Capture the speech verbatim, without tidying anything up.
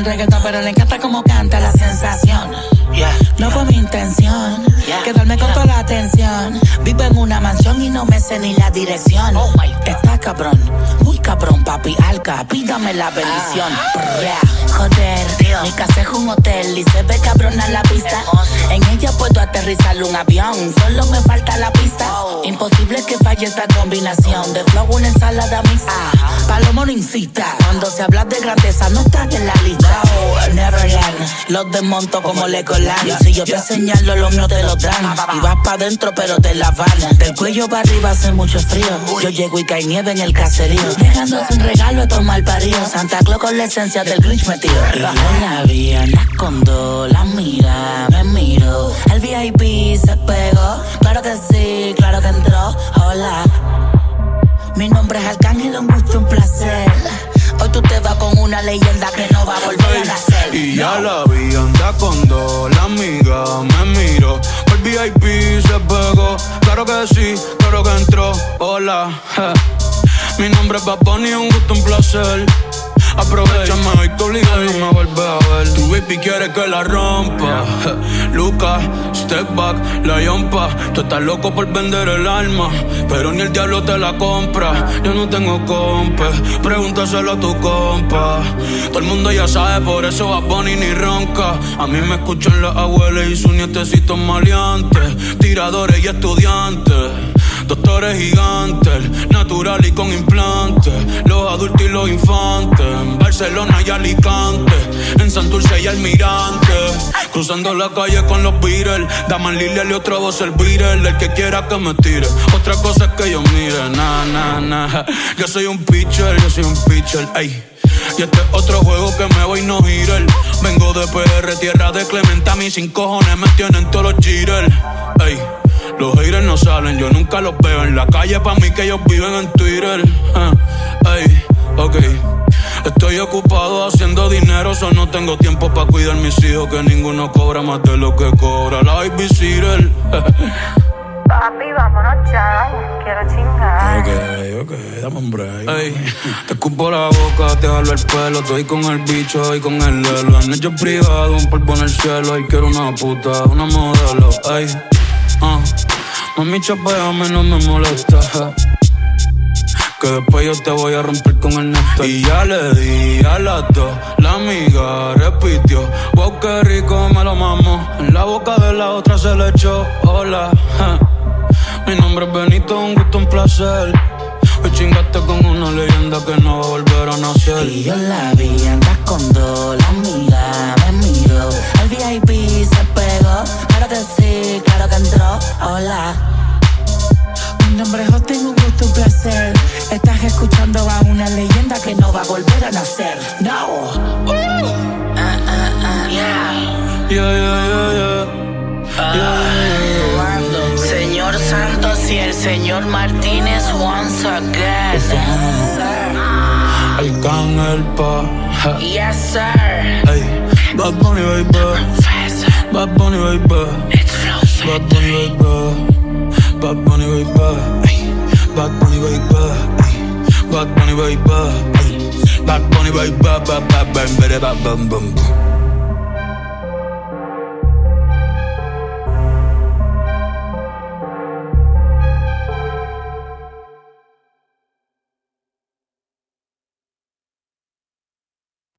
reggaetón, pero le encanta como canta la sensación. Yeah, no fue mi intención yeah, quedarme con yeah. toda la atención. Vivo en una mansión y no me sé ni la dirección. Oh my God. Está cabrón, muy cabrón, papi Alca, pídame la bendición. Ah. Joder, Tío. mi casa es un hotel y se ve cabrona la pista. En ella puedo aterrizar un avión, solo me falta la pista. Oh. Imposible que falle esta combinación de flow, una ensalada mixta. Palomo no incita, cuando se habla de grandeza no estás en la lista. Oh, Neverland, los desmonto como Legoland. Si yo te señalo, los míos te lo dan. Y vas pa' dentro pero te la van. Del cuello para arriba hace mucho frío. Yo llego y cae nieve en el caserío, dejándose un regalo a tomar parido. Santa Claus con la esencia del Grinch metido. Yo la vi, anda con dos, la mira, me miro. El V I P se pegó, claro que sí, claro que entró. Hola, mi nombre es Arcángel, un gusto, un placer. Hoy tú te vas con una leyenda que no va a volver a nacer. Y ya la vi, anda con dos, la amiga me miró. El V I P se pegó, claro que sí, claro que entró. Hola, ja. Mi nombre es Bad Bunny, un gusto, un placer. Aprovechame hoy que obligado no me vuelve a ver. Tu baby quiere que la rompa. Lucas, step back, la yompa. Tú estás loco por vender el alma, pero ni el diablo te la compra. Yo no tengo compa, pregúntaselo a tu compa. Todo el mundo ya sabe, por eso Bad Bunny ni ronca. A mí me escuchan las abuelas y sus nietecitos maleantes, tiradores y estudiantes, doctores gigantes, natural y con implantes, los adultos y los infantes, en Barcelona y Alicante, en Santurce y Almirante, cruzando la calle con los Beatles, Daman Lilial y otro voz el Beatle, el que quiera que me tire, otra cosa es que yo mire, na, na, na, yo soy un pitcher, yo soy un pitcher, ey. Y este es otro juego que me voy no girar. Vengo de P R, tierra de Clemente, a mí sin cojones me tienen todos los jitters, ey. Los haters no salen, yo nunca los veo en la calle, pa' mí que ellos viven en Twitter. uh, Ey, ok. Estoy ocupado haciendo dinero, so no tengo tiempo pa' cuidar mis hijos, que ninguno cobra más de lo que cobra la babysitter. Papi, vámonos ya, quiero chingar. Ok, ok, dame un break. Ey, te escupo la boca, te jalo el pelo, estoy con el bicho y con el lelo. En hecho privado, un polvo en el cielo, y quiero una puta, una modelo. Ey, uh, mami, chapeame, no me molesta, que después yo te voy a romper con el néctar. Y ya le di a las dos, la amiga repitió, wow, qué rico me lo mamo. En la boca de la otra se le echó, hola, ja. Mi nombre es Benito, un gusto, un placer. Hoy chingaste con una leyenda que no va a volver a nacer. Y yo la vi, andas con dos, la amiga me miró. El V I P se pegó, claro que sí, claro que entró. Hola, mi nombre es Justin, un gusto, un placer. Estás escuchando a una leyenda que no va a volver a nacer. No. Uh. Uh, uh, uh, yeah. Yeah, yeah, yeah, yeah. Uh, yeah, yeah, yeah. Señor Santos y el señor Martínez once again. Arcángel pa. Yes, sir. Ey, Bad Bunny, baby. Bad Bunny, baby. Bad Bunny, baby. Bad Bunny, baby. Bad Bunny, baby. Bad Bunny, baby. Bad Bunny, baby. Bad Bunny, baby.